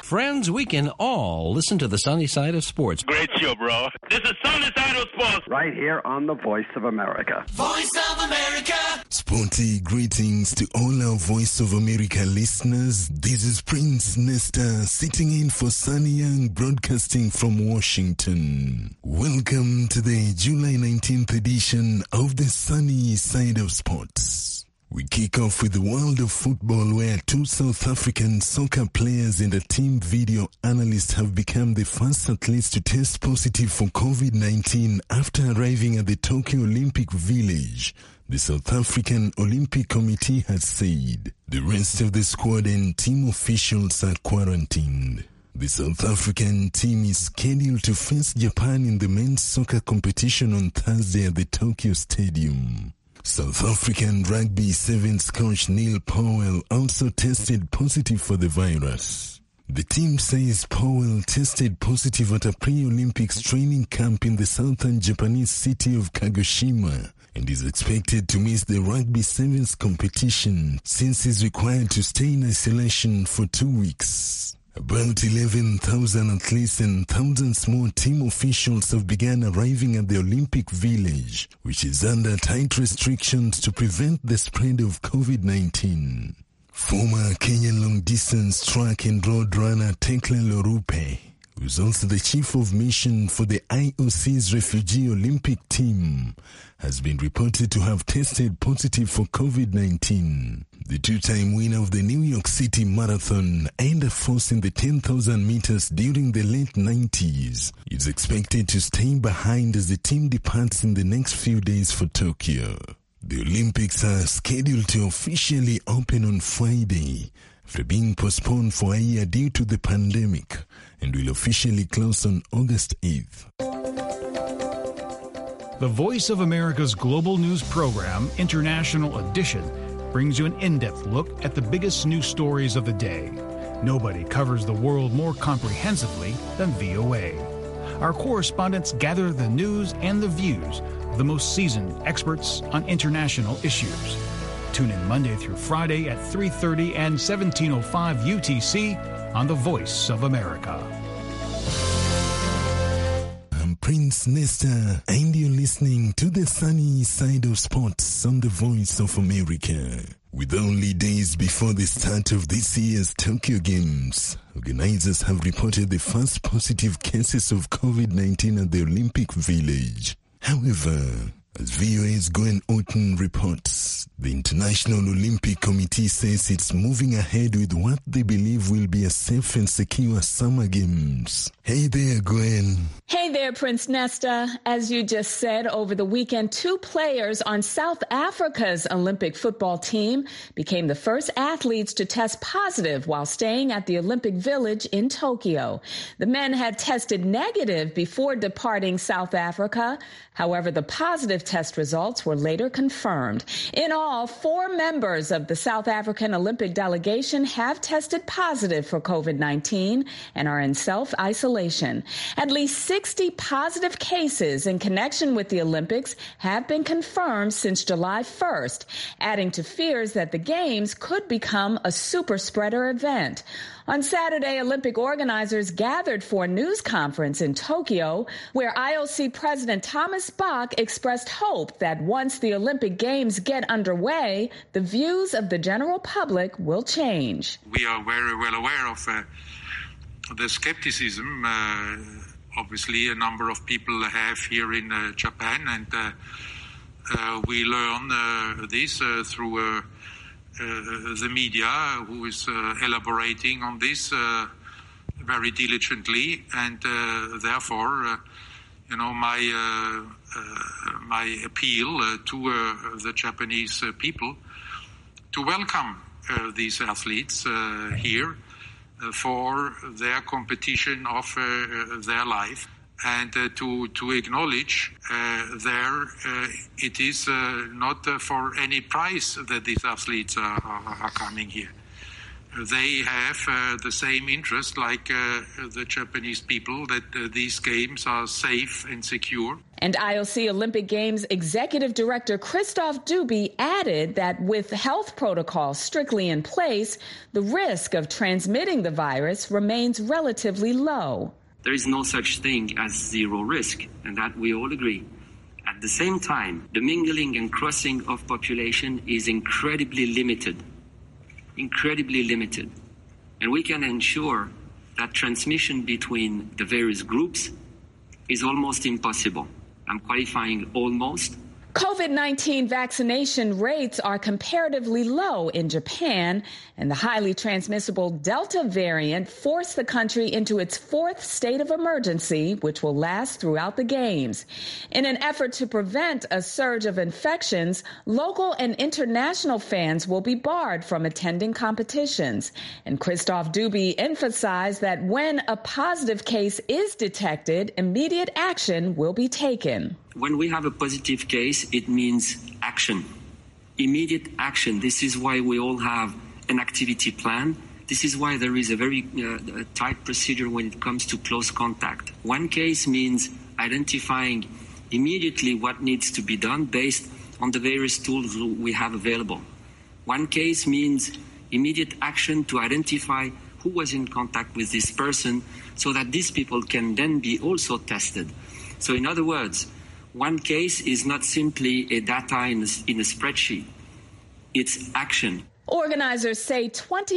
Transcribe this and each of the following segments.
Friends, we can all listen to the sunny side of sports. Great show, bro. This is Sunny Side of Sports. Right here on the Voice of America. Voice of America. Sporty greetings to all our Voice of America listeners. This is Prince Nesta sitting in for Sunny Young, broadcasting from Washington. Welcome to the July 19th edition of the Sunny Side of Sports. We kick off with the world of football, where two South African soccer players and a team video analyst have become the first athletes to test positive for COVID-19 after arriving at the Tokyo Olympic Village. The South African Olympic Committee has said the rest of the squad and team officials are quarantined. The South African team is scheduled to face Japan in the men's soccer competition on Thursday at the Tokyo Stadium. South African Rugby Sevens coach Neil Powell also tested positive for the virus. The team says Powell tested positive at a pre-Olympics training camp in the southern Japanese city of Kagoshima and is expected to miss the Rugby Sevens competition since he's required to stay in isolation for 2 weeks. About 11,000 athletes and thousands more team officials have begun arriving at the Olympic Village, which is under tight restrictions to prevent the spread of COVID-19. Former Kenyan long-distance track and road runner Tekla Lorupe, who's also the chief of mission for the IOC's refugee Olympic team, has been reported to have tested positive for COVID-19. The two-time winner of the New York City Marathon and a first in the 10,000 meters during the late 90s is expected to stay behind as the team departs in the next few days for Tokyo. The Olympics are scheduled to officially open on Friday after being postponed for a year due to the pandemic, and will officially close on August 8th. The Voice of America's global news program, International Edition, brings you an in-depth look at the biggest news stories of the day. Nobody covers the world more comprehensively than VOA. Our correspondents gather the news and the views of the most seasoned experts on international issues. Tune in Monday through Friday at 3:30 and 17:05 UTC on The Voice of America. I'm Prince Nesta, and you're listening to the Sunny Side of Sports on The Voice of America. With only days before the start of this year's Tokyo Games, organizers have reported the first positive cases of COVID-19 at the Olympic Village. However, as VOA's Gwen Orton reports, the International Olympic Committee says it's moving ahead with what they believe will be a safe and secure Summer Games. Hey there, Gwen. Hey there, Prince Nesta. As you just said, over the weekend, two players on South Africa's Olympic football team became the first athletes to test positive while staying at the Olympic Village in Tokyo. The men had tested negative before departing South Africa. However, the positive test results were later confirmed. In all, 4 members of the South African Olympic delegation have tested positive for COVID-19 and are in self-isolation. At least 60 positive cases in connection with the Olympics have been confirmed since July 1st, adding to fears that the Games could become a super spreader event. On Saturday, Olympic organizers gathered for a news conference in Tokyo, where IOC President Thomas Bach expressed hope that once the Olympic Games get underway, the views of the general public will change. We are very well aware of the skepticism obviously a number of people have here in Japan, and we learn this through the media, who is elaborating on this very diligently, and therefore, my appeal to the Japanese people to welcome these athletes here for their competition of their life, and to acknowledge it is not for any price that these athletes are coming here. they have the same interest like the Japanese people that these games are safe and secure. And IOC Olympic Games Executive Director Christophe Duby added that with health protocols strictly in place, the risk of transmitting the virus remains relatively low. There is no such thing as zero risk, and that we all agree. At the same time, the mingling and crossing of population is incredibly limited. And we can ensure that transmission between the various groups is almost impossible. I'm qualifying almost. COVID-19 vaccination rates are comparatively low in Japan, and the highly transmissible Delta variant forced the country into its fourth state of emergency, which will last throughout the Games. In an effort to prevent a surge of infections, local and international fans will be barred from attending competitions. And Christophe Duby emphasized that when a positive case is detected, immediate action will be taken. When we have a positive case, it means action, immediate action. This is why we all have an activity plan. This is why there is a very tight procedure when it comes to close contact. One case means identifying immediately what needs to be done based on the various tools we have available. One case means immediate action to identify who was in contact with this person so that these people can then be also tested. So in other words, one case is not simply a data in a spreadsheet. It's action. Organizers say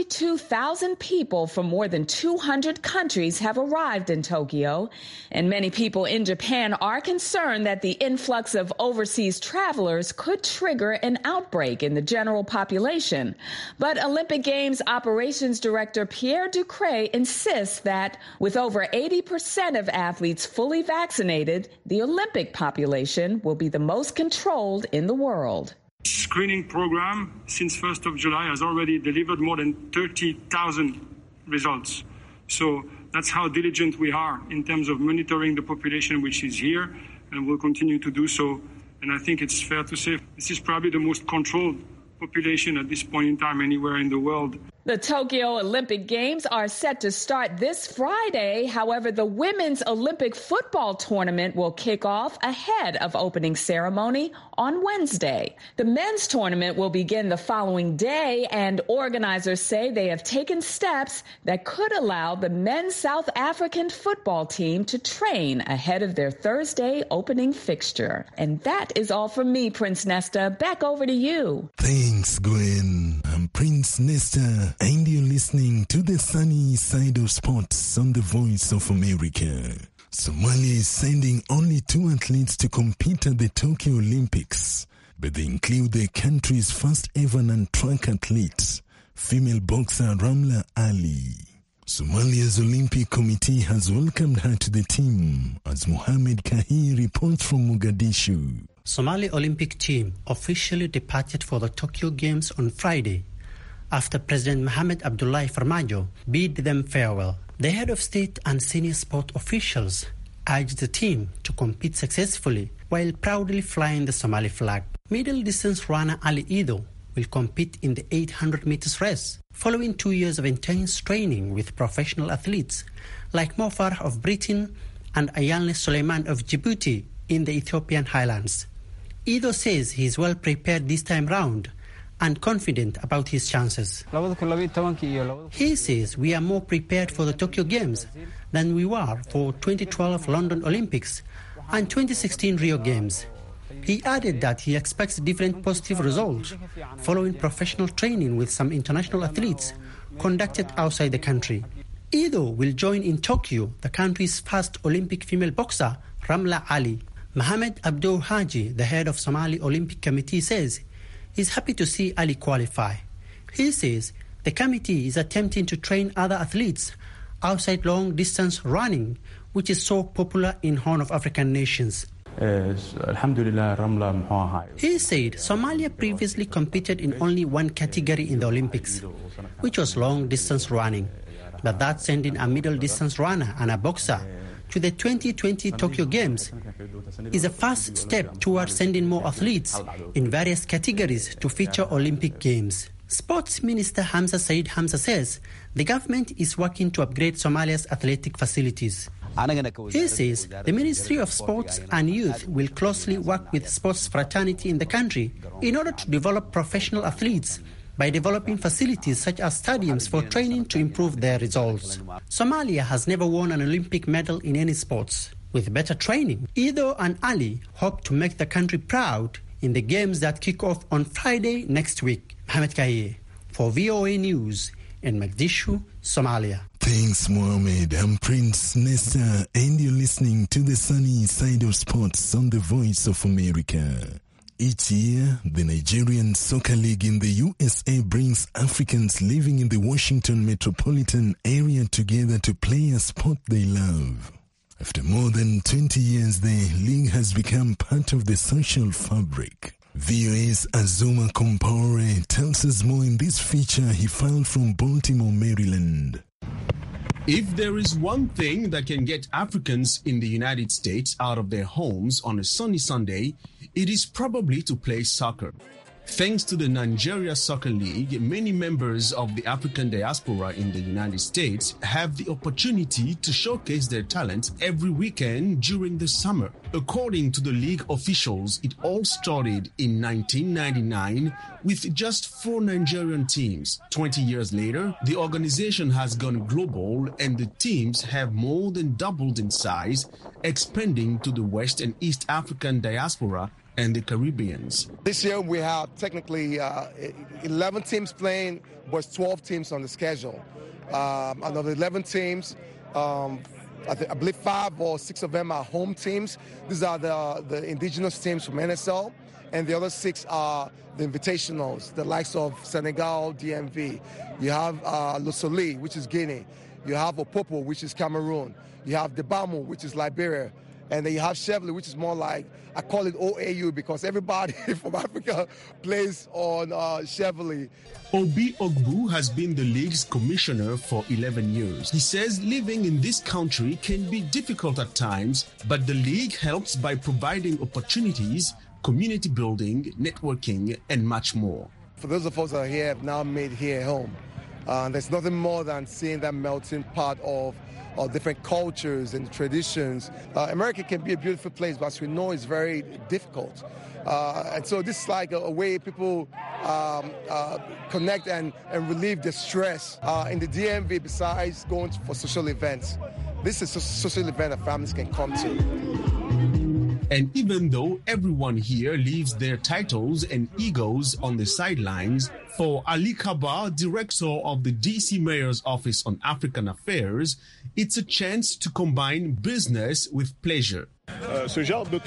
22,000 people from more than 200 countries have arrived in Tokyo, and many people in Japan are concerned that the influx of overseas travelers could trigger an outbreak in the general population. But Olympic Games Operations Director Pierre Ducret insists that with over 80% of athletes fully vaccinated, the Olympic population will be the most controlled in the world. Screening program since 1st of July has already delivered more than 30,000 results. So that's how diligent we are in terms of monitoring the population which is here, and will continue to do so. And I think it's fair to say this is probably the most controlled population at this point in time anywhere in the world. The Tokyo Olympic Games are set to start this Friday. However, the women's Olympic football tournament will kick off ahead of opening ceremony on Wednesday. The men's tournament will begin the following day, and organizers say they have taken steps that could allow the men's South African football team to train ahead of their Thursday opening fixture. And that is all from me, Prince Nesta. Back over to you. Thanks, Gwen. I'm Prince Nesta, and you're listening to the sunny side of sports on the Voice of America. Somalia is sending only 2 athletes to compete at the Tokyo Olympics, but they include the country's first ever non-track athlete, female boxer Ramla Ali. Somalia's Olympic Committee has welcomed her to the team, as Mohamed Kahir reports from Mogadishu. Somali Olympic team officially departed for the Tokyo Games on Friday after President Mohamed Abdullahi Farmajo bid them farewell. The head of state and senior sport officials urged the team to compete successfully while proudly flying the Somali flag. Middle distance runner Ali Ido will compete in the 800 meters race, following 2 years of intense training with professional athletes like Mo Farah of Britain and Ayanle Suleiman of Djibouti in the Ethiopian highlands. Ido says he is well prepared this time round and confident about his chances. He says we are more prepared for the Tokyo Games than we were for 2012 London Olympics and 2016 Rio Games. He added that he expects different positive results following professional training with some international athletes conducted outside the country. Ido will join in Tokyo the country's first Olympic female boxer, Ramla Ali. Mohamed Abdul Haji, the head of Somali Olympic Committee, says he's happy to see Ali qualify. He says the committee is attempting to train other athletes outside long-distance running, which is so popular in Horn of African nations. He said Somalia previously competed in only one category in the Olympics, which was long-distance running, but that sending a middle-distance runner and a boxer to the 2020 Tokyo Games is a first step towards sending more athletes in various categories to feature Olympic Games. Sports Minister Hamza Said Hamza says the government is working to upgrade Somalia's athletic facilities. He says the Ministry of Sports and Youth will closely work with sports fraternity in the country in order to develop professional athletes by developing facilities such as stadiums for training to improve their results. Somalia has never won an Olympic medal in any sports. With better training, Ido and Ali hope to make the country proud in the games that kick off on Friday next week. Mohamed Kaye for VOA News in Mogadishu, Somalia. Thanks, Mohammed. I'm Prince Nesta, and you're listening to the sunny side of sports on the Voice of America. Each year, the Nigerian Soccer League in the USA brings Africans living in the Washington metropolitan area together to play a sport they love. After more than 20 years, the league has become part of the social fabric. VOA's Azuma Compaore tells us more in this feature he filed from Baltimore, Maryland. If there is one thing that can get Africans in the United States out of their homes on a sunny Sunday, it is probably to play soccer. Thanks to the Nigeria Soccer League, many members of the African diaspora in the United States have the opportunity to showcase their talents every weekend during the summer. According to the league officials, it all started in 1999 with just 4 Nigerian teams. 20 years later, the organization has gone global and the teams have more than doubled in size, expanding to the West and East African diaspora and the Caribbeans. This year we have technically 11 teams playing, but 12 teams on the schedule. Out of the 11 teams, I believe 5 or 6 of them are home teams. These are the indigenous teams from NSL, and the other 6 are the invitationals, the likes of Senegal, DMV. You have Lusoli, which is Guinea. You have Opopo, which is Cameroon. You have Debamu, which is Liberia. And then you have Chevrolet, which is more like, I call it OAU because everybody from Africa plays on Chevrolet. Obi Ogbu has been the league's commissioner for 11 years. He says living in this country can be difficult at times, but the league helps by providing opportunities, community building, networking, and much more. For those of us that are here, have now made here home. There's nothing more than seeing that melting pot of different cultures and traditions. America can be a beautiful place, but as we know, it's very difficult. And so this is like a way people connect and relieve the stress. In the DMV, besides going for social events, this is a social event that families can come to. And even though everyone here leaves their titles and egos on the sidelines, for Ali Kaba, director of the DC Mayor's Office on African Affairs, it's a chance to combine business with pleasure. This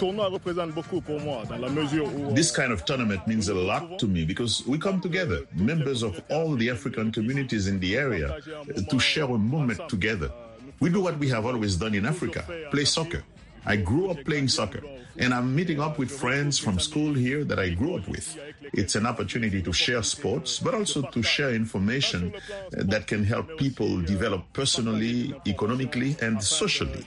kind of tournament means a lot to me because we come together, members of all the African communities in the area, to share a moment together. We do what we have always done in Africa, play soccer. I grew up playing soccer, and I'm meeting up with friends from school here that I grew up with. It's an opportunity to share sports, but also to share information that can help people develop personally, economically, and socially.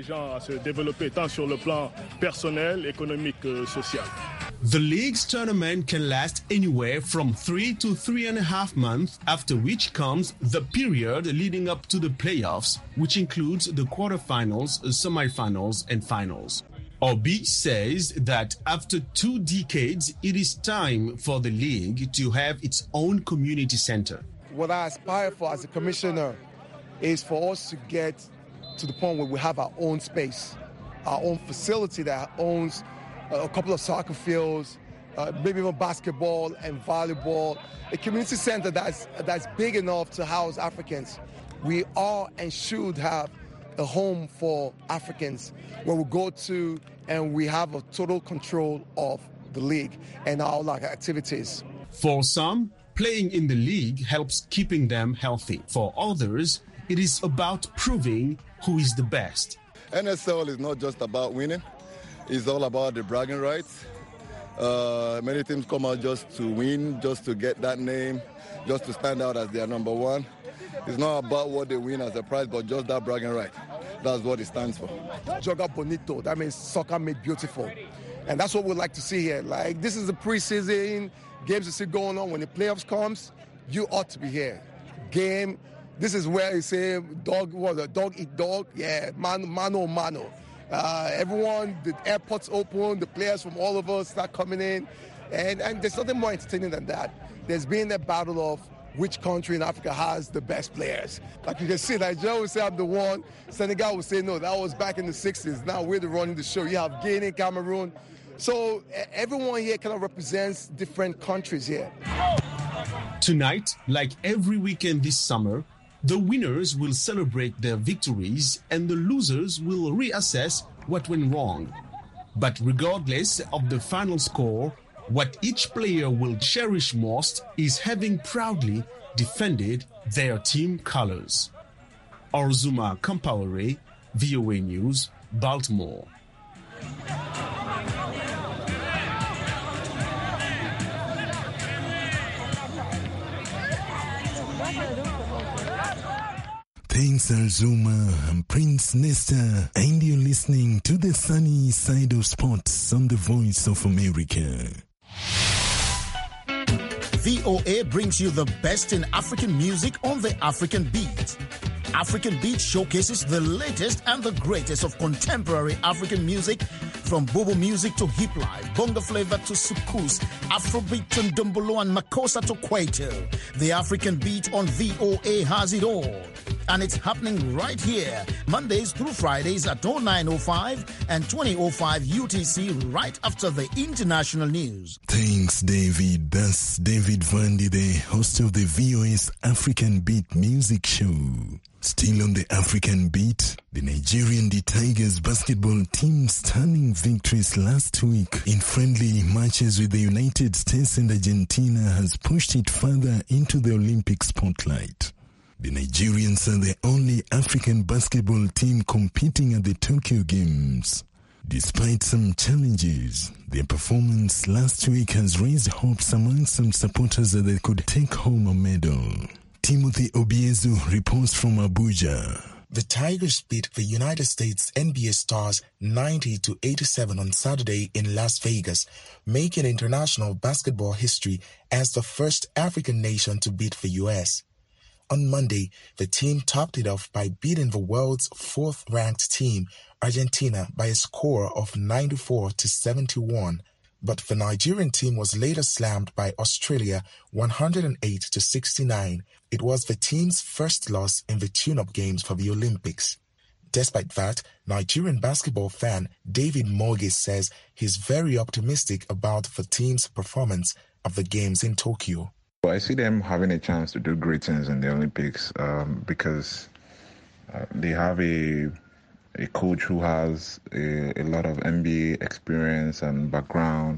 The league's tournament can last anywhere from 3 to 3.5 months, after which comes the period leading up to the playoffs, which includes the quarterfinals, semifinals, and finals. Obi says that after 2 decades, it is time for the league to have its own community center. What I aspire for as a commissioner is for us to get to the point where we have our own space, our own facility that owns a couple of soccer fields, maybe even basketball and volleyball, a community center that's big enough to house Africans. We are and should have a home for Africans where we go to and we have a total control of the league and all our activities. For some, playing in the league helps keeping them healthy. For others, it is about proving who is the best. NSL is not just about winning. It's all about the bragging rights. Many teams come out just to win, just to get that name, just to stand out as their number one. It's not about what they win as a prize, but just that bragging right. That's what it stands for. Joga bonito, that means soccer made beautiful. And that's what we'd like to see here. Like, this is the preseason, games are still going on. When the playoffs comes, you ought to be here. This is where you say, dog eat dog? Yeah, mano. Everyone, the airport's open, the players from all over start coming in. And there's nothing more entertaining than that. There's been a battle of which country in Africa has the best players. Like you can see, Nigeria will say I'm the one. Senegal will say, no, that was back in the 60s. Now we're the running the show. You have Guinea, Cameroon. So everyone here kind of represents different countries here. Tonight, like every weekend this summer, the winners will celebrate their victories and the losers will reassess what went wrong. But regardless of the final score, what each player will cherish most is having proudly defended their team colors. Orzuma Kampawore, VOA News, Baltimore. Thanks, Orzuma. I'm Prince Nesta, and you're listening to the sunny side of sports on the Voice of America. VOA brings you the best in African music on the African Beat. African Beat showcases the latest and the greatest of contemporary African music, from Bobo music to hip life, bongo flavor to soukous, Afrobeat to Ndombolo and Makossa to Kwaito. The African Beat on VOA has it all. And it's happening right here, Mondays through Fridays at 09:05 and 20:05 UTC, right after the international news. Thanks, David. That's David Vandy, the host of the VOA's African Beat music show. Still on the African Beat, the Nigerian The Tigers basketball team stunning victories last week in friendly matches with the United States and Argentina has pushed it further into the Olympic spotlight. The Nigerians are the only African basketball team competing at the Tokyo Games. Despite some challenges, their performance last week has raised hopes among some supporters that they could take home a medal. Timothy Obiezu reports from Abuja. The Tigers beat the United States NBA Stars 90-87 on Saturday in Las Vegas, making international basketball history as the first African nation to beat the U.S. On Monday, the team topped it off by beating the world's fourth-ranked team, Argentina, by a score of 94-71. But the Nigerian team was later slammed by Australia 108-69. It was the team's first loss in the tune-up games for the Olympics. Despite that, Nigerian basketball fan David Moge says he's very optimistic about the team's performance of the games in Tokyo. I see them having a chance to do great things in the Olympics because they have a coach who has a lot of NBA experience and background,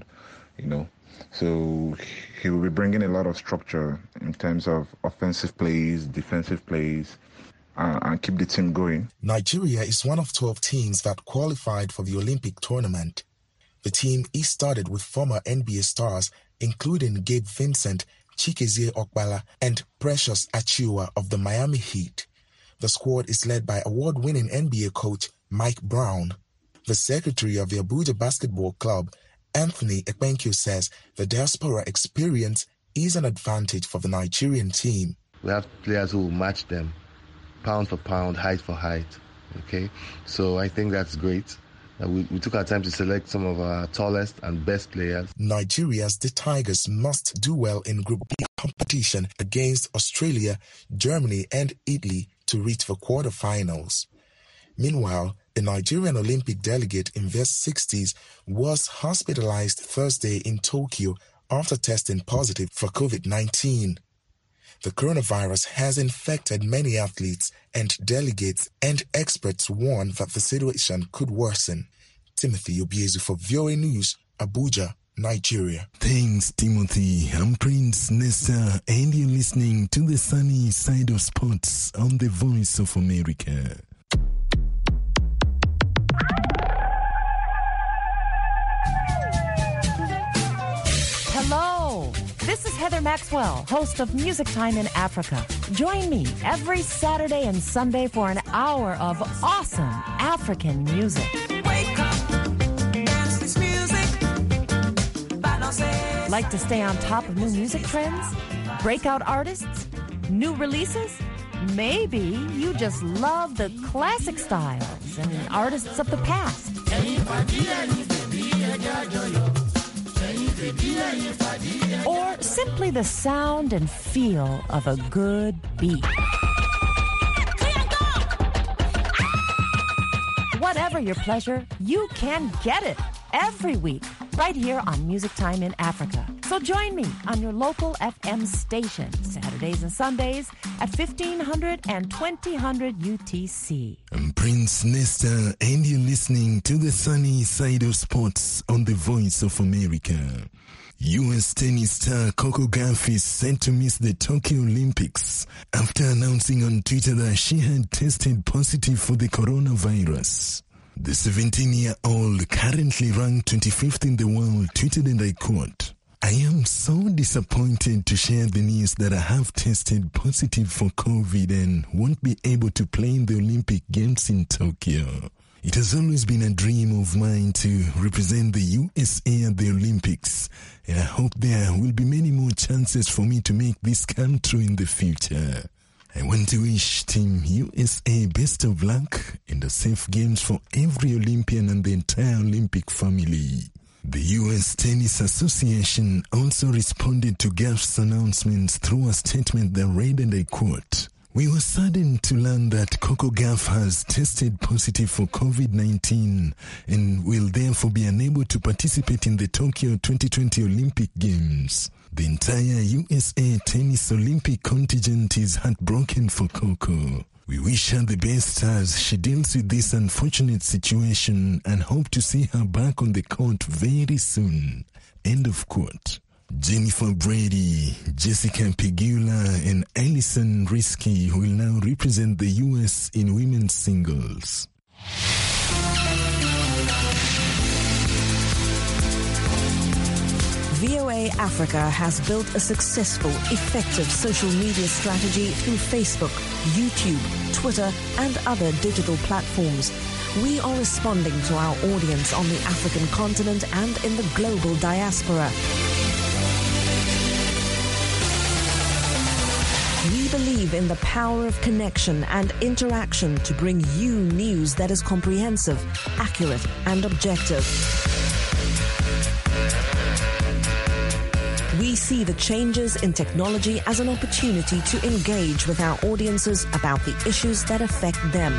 So he will be bringing a lot of structure in terms of offensive plays, defensive plays, and keep the team going. Nigeria is one of 12 teams that qualified for the Olympic tournament. The team is started with former NBA stars, including Gabe Vincent, Chikezie Okpala, and Precious Achiuwa of the Miami Heat. The squad is led by award-winning NBA coach Mike Brown. The secretary of the Abuja Basketball Club, Anthony Ekpenkyo, says the diaspora experience is an advantage for the Nigerian team. We have players who will match them, pound for pound, height for height. Okay, so I think that's great. We took our time to select some of our tallest and best players. Nigeria's The Tigers must do well in Group B competition against Australia, Germany, and Italy to reach the quarterfinals. Meanwhile, a Nigerian Olympic delegate in their 60s was hospitalized Thursday in Tokyo after testing positive for COVID-19. The coronavirus has infected many athletes and delegates, and experts warn that the situation could worsen. Timothy Obiezu for VOA News, Abuja, Nigeria. Thanks, Timothy. I'm Prince Nesta, and you're listening to the sunny side of sports on the Voice of America. Hello, this is Heather Maxwell, host of Music Time in Africa. Join me every Saturday and Sunday for an hour of awesome African music. Wake up, dance this music. Like to stay on top of new music trends? Breakout artists? New releases? Maybe you just love the classic styles and artists of the past. Or simply the sound and feel of a good beat. Whatever your pleasure, you can get it every week right here on Music Time in Africa. So join me on your local FM station, Saturdays and Sundays at 1500 and 2000 UTC. I'm Prince Nesta, and you're listening to the sunny side of sports on the Voice of America. U.S. tennis star Coco Gauff is set to miss the Tokyo Olympics after announcing on Twitter that she had tested positive for the coronavirus. The 17-year-old, currently ranked 25th in the world, tweeted, and I quote, "I am so disappointed to share the news that I have tested positive for COVID and won't be able to play in the Olympic Games in Tokyo. It has always been a dream of mine to represent the USA at the Olympics, and I hope there will be many more chances for me to make this come true in the future. I want to wish Team USA best of luck and a safe games for every Olympian and the entire Olympic family." The U.S. Tennis Association also responded to Gauff's announcements through a statement that read, and I quote, "We were saddened to learn that Coco Gauff has tested positive for COVID-19 and will therefore be unable to participate in the Tokyo 2020 Olympic Games. The entire USA Tennis Olympic contingent is heartbroken for Coco. We wish her the best as she deals with this unfortunate situation and hope to see her back on the court very soon." End of quote. Jennifer Brady, Jessica Pegula, and Alison Risky will now represent the U.S. in women's singles. VOA Africa has built a successful, effective social media strategy through Facebook, YouTube, Twitter, and other digital platforms. We are responding to our audience on the African continent and in the global diaspora. We believe in the power of connection and interaction to bring you news that is comprehensive, accurate, and objective. We see the changes in technology as an opportunity to engage with our audiences about the issues that affect them.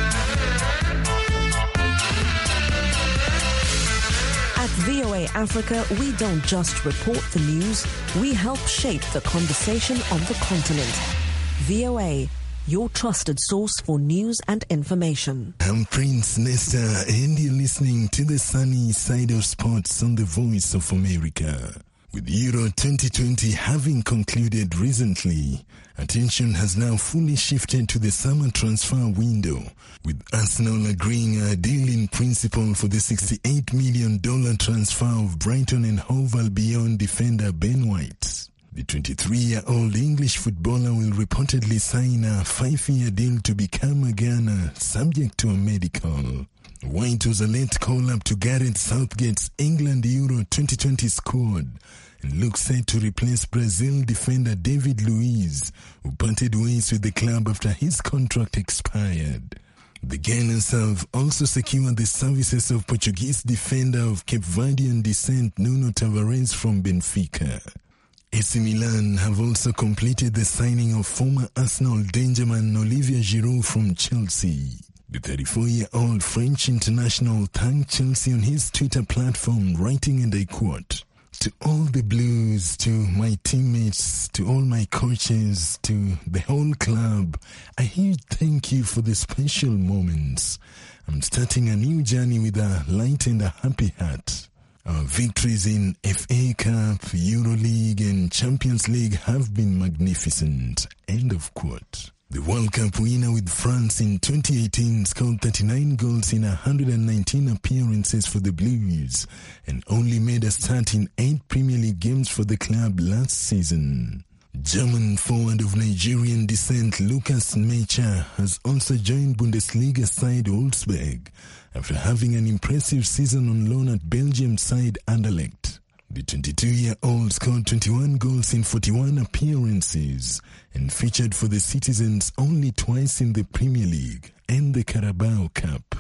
At VOA Africa, we don't just report the news, we help shape the conversation on the continent. VOA, your trusted source for news and information. I'm Prince Nesta, and you're listening to the sunny side of sports on the Voice of America. With Euro 2020 having concluded recently, attention has now fully shifted to the summer transfer window, with Arsenal agreeing a deal in principle for the $68 million transfer of Brighton and Hove Albion defender Ben White. The 23-year-old English footballer will reportedly sign a 5-year deal to become a Ghana, subject to a medical. White was a late call-up to Gareth Southgate's England Euro 2020 squad and looks set to replace Brazil defender David Luiz, who parted ways with the club after his contract expired. The Gunners have also secured the services of Portuguese defender of Cape Verdean descent Nuno Tavares from Benfica. AC Milan have also completed the signing of former Arsenal dangerman Olivier Giroud from Chelsea. The 34-year-old French international thanked Chelsea on his Twitter platform, writing, and I quote, "To all the Blues, to my teammates, to all my coaches, to the whole club, a huge thank you for the special moments. I'm starting a new journey with a light and a happy heart. Our victories in FA Cup, EuroLeague, and Champions League have been magnificent." End of quote. The World Cup winner with France in 2018 scored 39 goals in 119 appearances for the Blues and only made a start in 8 Premier League games for the club last season. German forward of Nigerian descent Lucas Mecha has also joined Bundesliga side Wolfsburg after having an impressive season on loan at Belgium side Anderlecht. The 22-year-old scored 21 goals in 41 appearances and featured for the Citizens only twice in the Premier League and the Carabao Cup.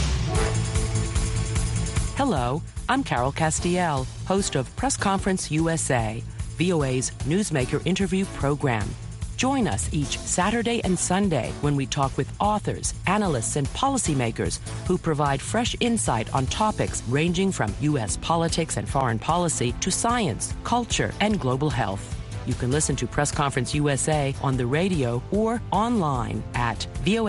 Hello, I'm Carol Castiel, host of Press Conference USA, VOA's newsmaker interview program. Join us each Saturday and Sunday when we talk with authors, analysts, and policymakers who provide fresh insight on topics ranging from U.S. politics and foreign policy to science, culture, and global health. You can listen to Press Conference USA on the radio or online at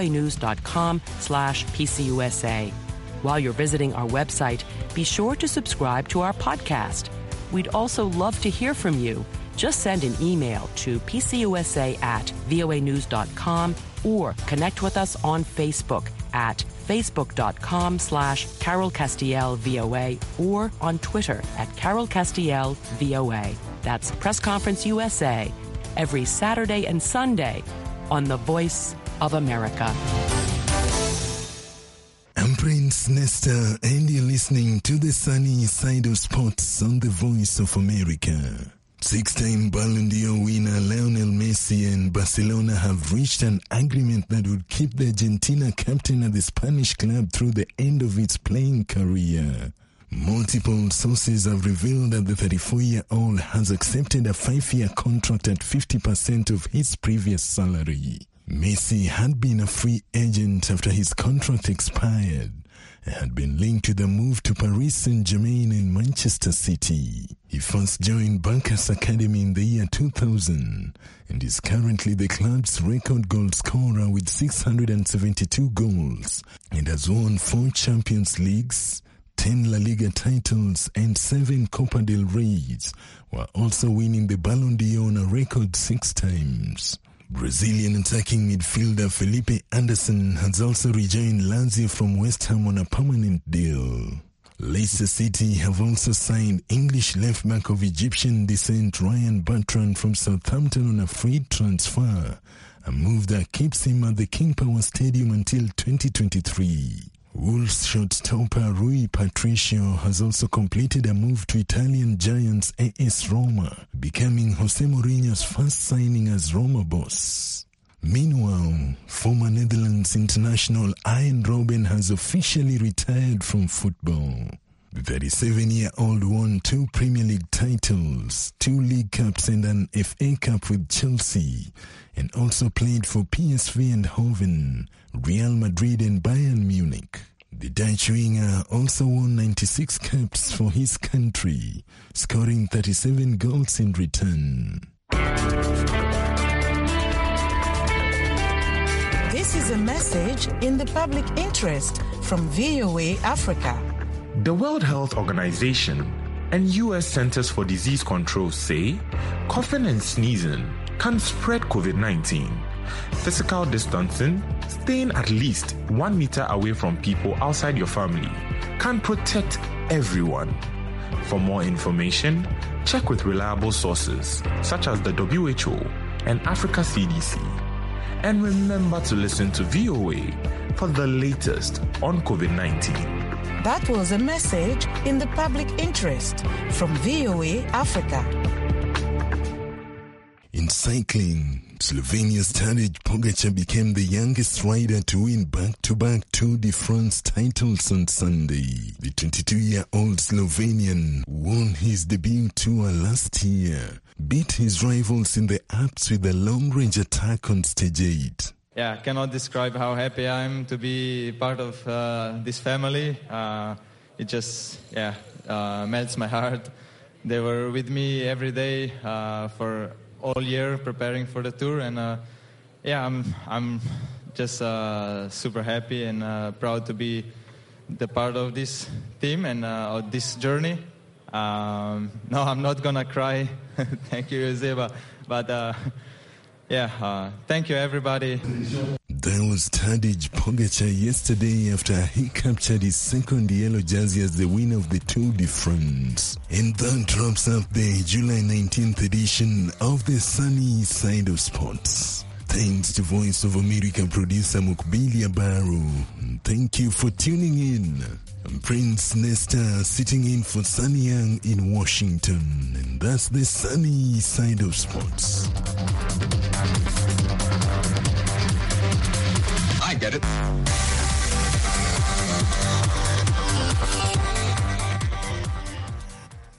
voanews.com/PCUSA. While you're visiting our website, be sure to subscribe to our podcast. We'd also love to hear from you. Just send an email to pcusa@voanews.com or connect with us on Facebook at facebook.com/CarolCastielVOA or on Twitter at CarolCastielVOA. That's Press Conference USA every Saturday and Sunday on The Voice of America. I'm Prince Nesta, and you're listening to the sunny side of sports on The Voice of America. Six-time Ballon d'Or winner Lionel Messi and Barcelona have reached an agreement that would keep the Argentina captain at the Spanish club through the end of its playing career. Multiple sources have revealed that the 34-year-old has accepted a 5-year contract at 50% of his previous salary. Messi had been a free agent after his contract expired and had been linked to the move to Paris Saint-Germain and Manchester City. He first joined Barca's academy in the year 2000 and is currently the club's record goal scorer with 672 goals and has won 4 Champions Leagues, 10 La Liga titles and 7 Copa del Reys, while also winning the Ballon d'Or on a record 6 times. Brazilian attacking midfielder Felipe Anderson has also rejoined Lazio from West Ham on a permanent deal. Leicester City have also signed English left-back of Egyptian descent Ryan Bertrand from Southampton on a free transfer, a move that keeps him at the King Power Stadium until 2023. Wolves shortstopper Rui Patricio has also completed a move to Italian giants AS Roma, becoming Jose Mourinho's first signing as Roma boss. Meanwhile, former Netherlands international Arjen Robben has officially retired from football. The 37-year-old won 2 Premier League titles, 2 League Cups and an FA Cup with Chelsea, and also played for PSV Eindhoven, Real Madrid and Bayern Munich. The Dutch winger also won 96 caps for his country, scoring 37 goals in return. This is a message in the public interest from VOA Africa. The World Health Organization and U.S. Centers for Disease Control say coughing and sneezing can spread COVID-19. Physical distancing, staying at least 1 meter away from people outside your family, can protect everyone. For more information, check with reliable sources such as the WHO and Africa CDC. And remember to listen to VOA for the latest on COVID-19. That was a message in the public interest from VOA Africa. In cycling, Slovenia's Tadej Pogacar became the youngest rider to win back-to-back Tour de France titles on Sunday. The 22-year-old Slovenian won his debut tour last year, beat his rivals in the Alps with a long-range attack on stage 8. Yeah, I cannot describe how happy I am to be part of this family. It just, melts my heart. They were with me every day for all year preparing for the tour, and I'm just super happy and proud to be the part of this team and of this journey. No, I'm not gonna cry. Thank you, Jose, but thank you, everybody. That was Tadej Pogacar yesterday after he captured his second yellow jersey as the winner of the Tour de France. And that wraps up the July 19th edition of the Sunny Side of Sports. Thanks to Voice of America producer Mukbilia Barrow. Thank you for tuning in. I'm Prince Nesta sitting in for Sunny Young in Washington. And that's the sunny side of sports. I get it.